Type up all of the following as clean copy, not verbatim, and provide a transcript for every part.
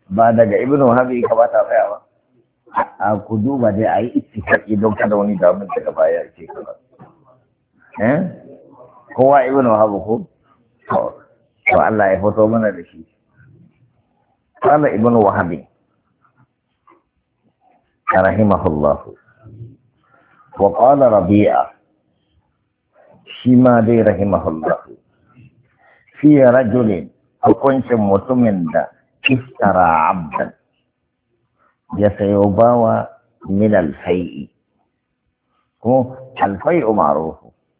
ba daga ibnu habi ka ba ta tsayawa a ku duba dai a yi ittifaqi don kada wani damun daga baya ce kaza kowa ibnu habi ko to Allah ya fito mana da shi قال ابن وهب رحمه الله وقال ربيعة شما دي رحمه الله في رجل كنت متمن اشترى عبدا يسيباوى من الفيء هو الفيء معروف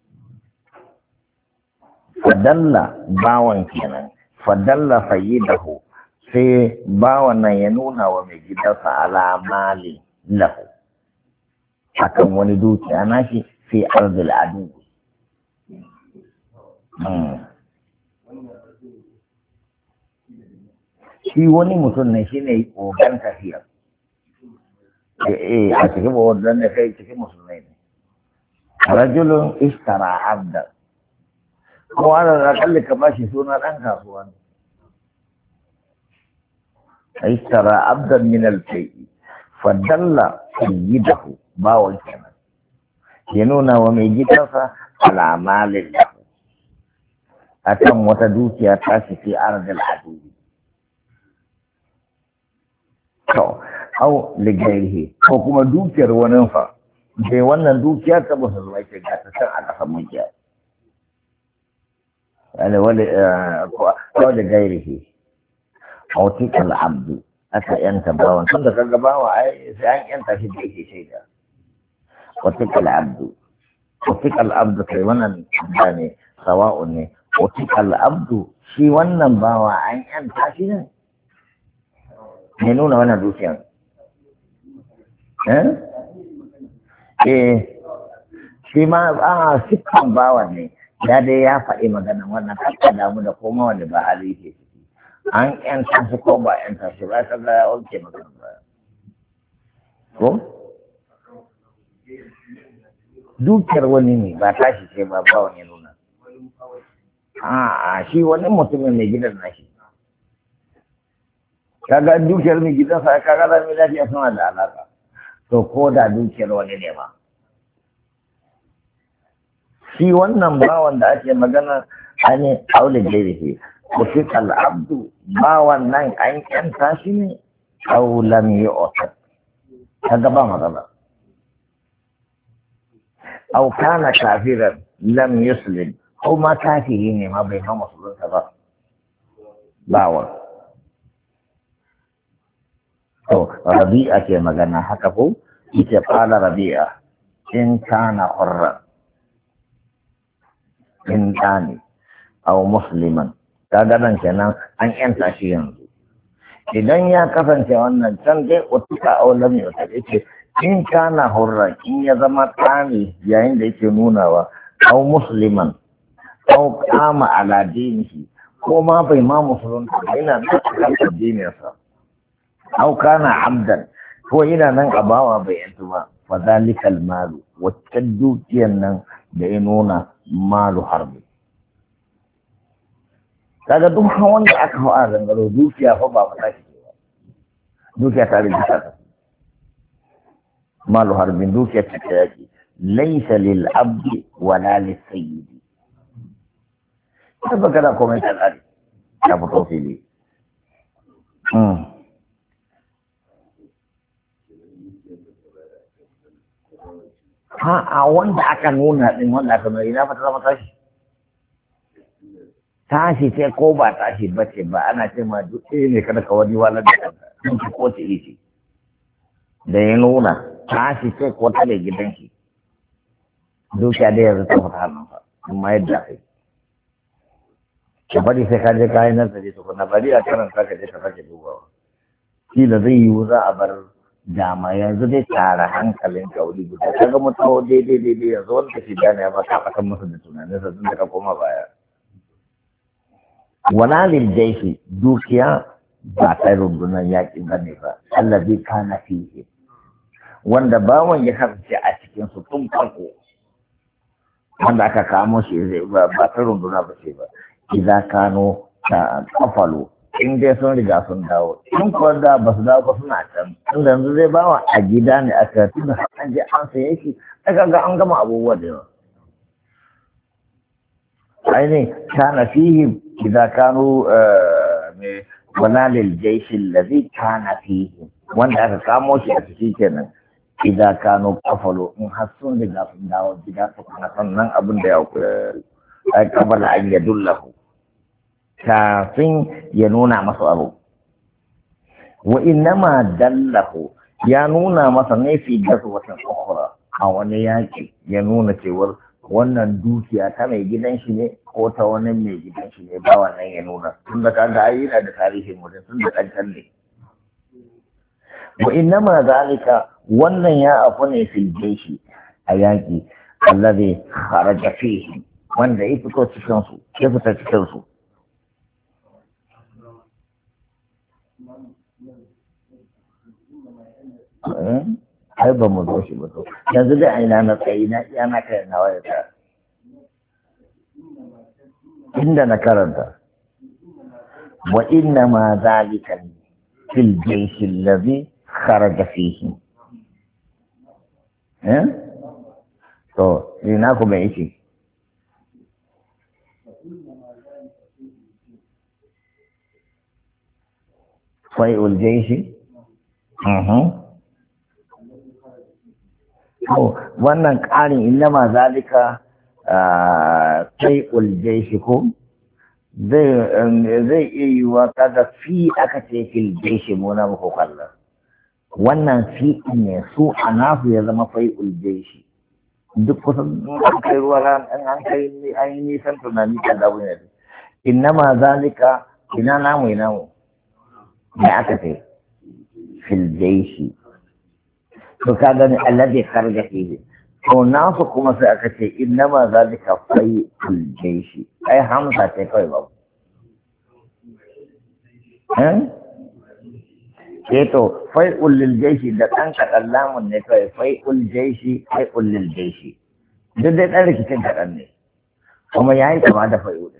فدل باوان كينا فدل فيده sai bawan nan ya nuna wa mai gidansa alamali lahu akan wani dukiya nashi fi arzul adu shi wani mutum ne shi ne ogan tafiya a cikin wadda ne kai cikin musulmai ne rajulun istara abda kowa da kalli ka bashi suna ɗan kasuwa ne اشترى عبدا من الفيء فدل سيده باول كمان ينونا وميجيتها على مال له أتم وتدوسي أتاسي في أرض العدو أو لغيره أو كما دوكير وننفع في وانا دوكير تبصر الله يتجاه تسرع على خمجة يعني ولغيره autik al'abdu aka yanta bawan tun da kaga bawa ai sai an yanta shi da yake shaida autik al'abdu kai wannan da ne sawa'un ne autik al'abdu shi wannan bawa an yanta shi ne ne nuna wannan dukiyan shi ma a siffan bawa ne ya dai ya faɗi magana wannan kakka damu da koma wanda ba hali ke an yanta shi ko ba yanta shi ba ka ga ya wanke magana ba ko dukiyar wani ne ba tashi ce ba wani nuna shi wani mutumin mai gidan nashi kaga dukiyar mai gidan sa kaga da mai lafiya suna da alaka to ko da dukiyar wani ne ma shi wannan bawan da ake magana ne aule gairihi وفق العبد باوان نان أين كان تاشيني أو لم يؤتد هذا ما مثلا أو كان كافرا لم يسلم أو ما كافرين ما بينهم مسلم كذا باوان ربيعة كما قلنا حكفوا إذا قال ربيعة إن كان حرا إن كان أو مسلما kaga nan kenan an yanta shi yanzu idan ya kasance wannan can dai wata aulam ya ta ce in kana hurra in ya zama tsani yayin da yake nunawa au musliman au kama ala dinihi ko ma bai ma musulunta yana nan kan addininsa au kana abdan ko yana nan a bawa bai yantu ba fa zalikal malu wacce dukiyar nan da ya nuna malu harbi kaga duk hawan da aka hau a zangaro dukiya fa ba mata shi ba dukiya ta rage ta malu harbin dukiya ta yaki laysa lil abdi wala lis sayyidi kaga kada komai ta tsari ya fito fili a wanda aka nuna din wanda aka nuna ina fata zama tashi tashi ce ko ba tashi ba ce ba ana ce ma duk ne kada ka wani walar da kanka in ki ko ce ce da ya nuna tashi ce ko ta da gidan shi dukiya da yanzu ta fata hannun fa amma yadda kai ka bari sai ka je kayan nazari to na bari a karan ka je ka sake dubawa shi da zai yiwu za a bar dama yanzu dai tara hankalin kauri guda kaga mutawo daidai yanzu wanda shi gane ya ba ka fatan masa da tunaninsa tun da ka koma baya wala lil jaishi dukiya ba ta rundunar yaƙi ba ne ba allazi kana fihi wanda bawan ya kasance a cikin su tun farko wanda aka kamo shi ba ta runduna ba ce ba idan kano ta kafalu in dai sun riga sun dawo in kuwa da ba su dawo ba suna can inda yanzu zai bawa a gida ne aka tuna an je an saye shi aka ga an gama abubuwa da yawa ainihin kana fihi idan kanu wala lil jaishi allazi kana fihi wanda aka kamo shi a ciki kenan idan kanu kafalo in har sun riga sun dawo gida su kana sannan abin da ya kabala an yadullahu kafin ya nuna masa abu wa innama dallahu ya nuna masa ne fi gazwatin ukhra a wani yaki ya nuna cewar wannan dukiya ta mai gidan shi ne ko ta wani mai gidan shi ne ba wannan ya nuna tun da kaga ai yana da tarihin mutum tun da kankan ne wa innama zalika wannan ya afu ne fil jaishi a yaki allazi kharaja fihi wanda ya fito cikin su ya fita cikin su ai ba mu zo shi ba to yanzu dai aina na tsayi na iya na kai na waya ta inda na karanta wa inna ma zalika fil jaysh alladhi kharaja fihi to ina ku bai yake fai'ul jaysh wannan ƙarin innama zalika kai uljai shi ko zai iya yi wa kaga fi aka ce fil jaishi muna muku kallon wannan fi ne su a nasu ya zama fai uljai shi duk kusan an kai ruwa an kai an yi nisan tunani kan da ne innama zalika ina namu da aka ce fil jaishi to ka gani alladhi kharaja fihi to nasu kuma sai aka ce innama zalika fai'ul jaishi ai hamsa ce kai ba to fai'ul lil jaishi da dan kadan lamun ne kai fai'ul jaishi fai'ul lil jaishi duk dai dan rikicin kadan ne kuma yayi kama da fai'ul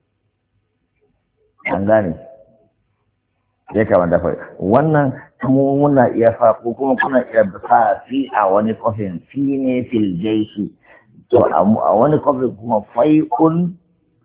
an gane ya kama da fai'ul wannan mu muna iya fa ko kuma kuna iya sa fi a wani kofin fi ne fil jaishi to a wani kofin kuma fai'un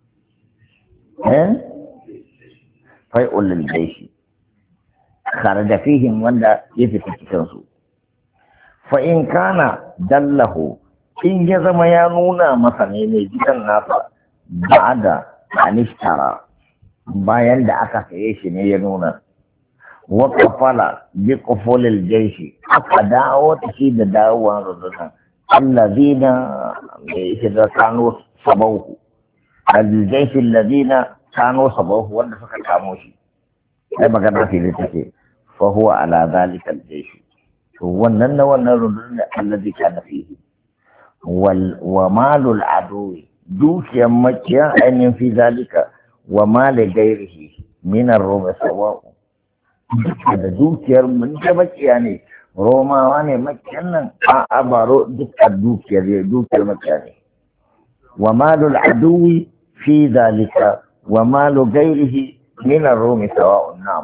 fai'un lil jaishi kharaja fihim wanda ya fita cikin su fa in kana dallahu in ya zama ya nuna masa ne mai gidan nasa ba'da anishtara bayan da aka saye shi ne ya nuna وقفل بقفول الجيش أقدعوا تشيد داوا رضنا الذين إذا كانوا صبوه الجيش الذين كانوا صبوه ونفق الكاموشي أما كان في ذلك فهو على ذلك الجيش ونن ونرن الذي كان فيه ومال العدو دوك يمكيا أن في ذلك ومال غيره من الروم سواء da dukiyar mun ta makiya ne romawa ne makiyan nan a baro dukkan dukiyar makiya ne wa malul aduwi fi zalika wa malu gairihi min ar-rumi sawa'un nam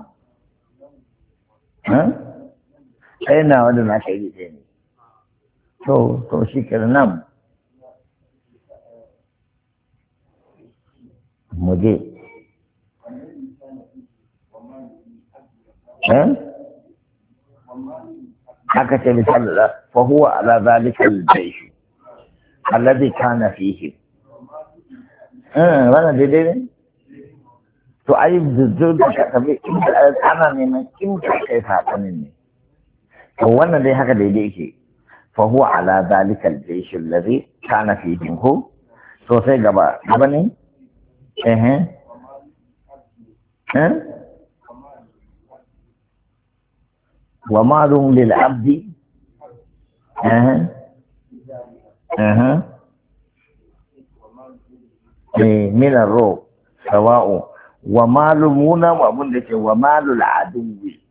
sai na wanda na kai ne to shi kenan nam muje haka ce misali fa huwa ala zalika al-jaysh alladhi kana fihi wannan daidai ne to ai da ka tabi inda ana neman in ka kai fatanin ne to wannan dai haka daidai yake fa huwa ala zalika al-jaysh alladhi kana fihi ko to sai gaba ne ومال للعبد من الروح سواء ومال مونا ومن ذلك ومال العدو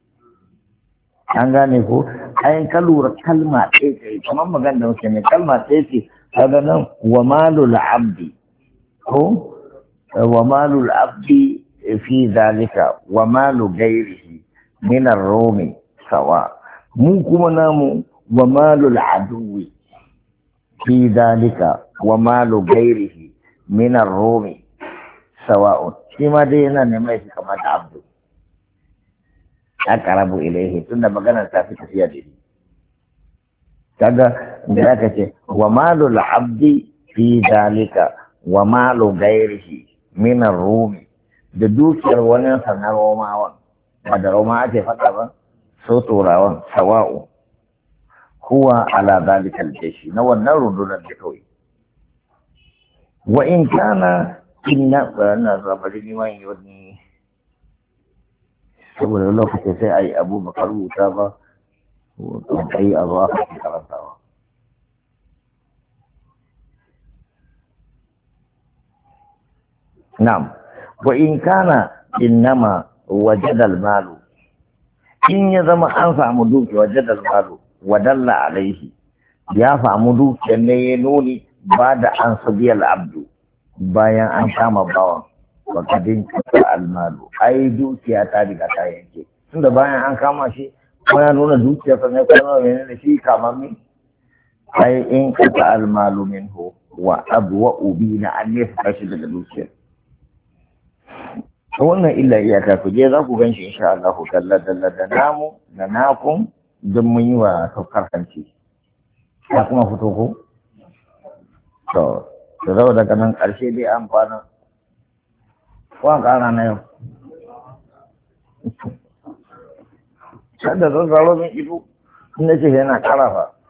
an gane ko ayin ka lura kalma ɗaya ce kamar magana da muke mai kalma ɗaya ce kaga nan wa malul abdi ko wa malul abdi fi zalika wa malu gairihi min ar-rumi sawa mu kuma namu wa malu al-aduwi fi zalika wa malu gairihi min ar-rumi sawa shi ma dai yana neman shi kamar da abdu aqrabu ilayhi tunda maganar ta fi tafiya da shi kaga da aka ce wa malu al-abdi fi zalika wa malu gairihi min ar-rumi da dukiyar wani sanar romawan ba da roma ake faɗa ba so turawan sawa'u huwa ala zalikal jayshi na wannan rundunar da kawai wa in kana inna na zabari ni man yoni saboda lokaci sai ai abubakar rubuta ba ko kai a zuwa karantawa na'am وإن كان إنما وجد المال إن يزم أنفع مدوك وجد المال ودل عليه يافع مدوك ينوني بعد أن صدي العبد bayan an kama bawan wakadin kasa almalu ai dukiya ta riga ta yanke tunda bayan an kama shi kuma nuna dukiya sa ne kuma ne shi kama min ai in kasa almalu minhu wa abwa ubina an ne fa shi daga dukiyar wannan illa iyaka ku je za ku gan shi insha Allah dalla da namu da nakun don mun yi wa saukar hanci ya kuma fito ko to da zau daga nan ƙarshe dai an fana kuwa ƙara na yau sadda zan zaro min ido in na ce yana ƙara fa